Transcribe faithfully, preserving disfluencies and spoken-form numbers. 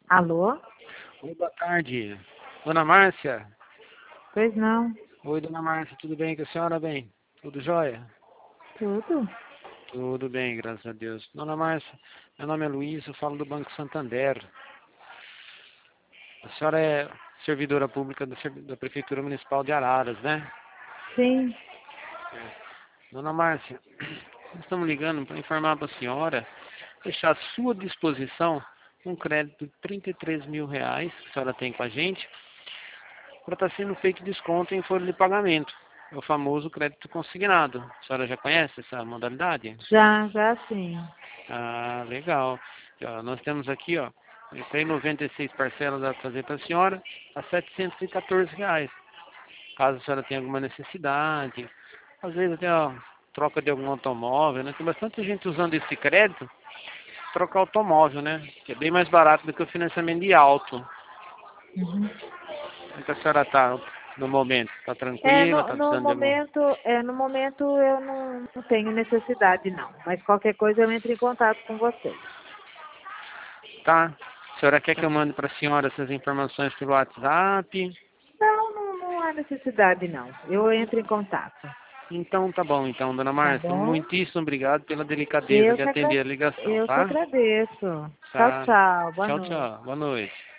Alô? Oi, boa tarde. Dona Márcia? Pois não. Oi, dona Márcia, tudo bem com a senhora, bem? Tudo jóia? Tudo? Tudo bem, graças a Deus. Dona Márcia, meu nome é Luiz, eu falo do Banco Santander. A senhora é servidora pública do servi- da Prefeitura Municipal de Araras, né? Sim. Dona Márcia, nós estamos ligando para informar para a senhora deixar à sua disposição um crédito de trinta e três mil reais que a senhora tem com a gente para estar sendo feito desconto em folha de pagamento. É o famoso crédito consignado. A senhora já conhece essa modalidade? Já, já sim. Ah, legal. E, ó, nós temos aqui, ó, tem noventa e seis parcelas a fazer para a senhora a setecentos e quatorze reais. Caso a senhora tenha alguma necessidade, às vezes até ó, troca de algum automóvel, né? Tem bastante gente usando esse crédito trocar automóvel, né? Que é bem mais barato do que o financiamento de auto. Uhum. Como é que a senhora está no momento? Está É, tranquila? no, Está no precisando de algum... momento, é, no momento eu não, não tenho necessidade não. Mas qualquer coisa eu entro em contato com vocês. Tá? A senhora quer que Tá. eu mande para a senhora essas informações pelo WhatsApp? Não, não, não há necessidade não. Eu entro em contato. Então tá bom, então, dona Tá Márcia, bom? muitíssimo obrigado pela delicadeza Eu de que, atender agra... a ligação, eu que tá? agradeço. Tchau, Tá. tchau. Boa Tchau, noite. tchau. Boa noite.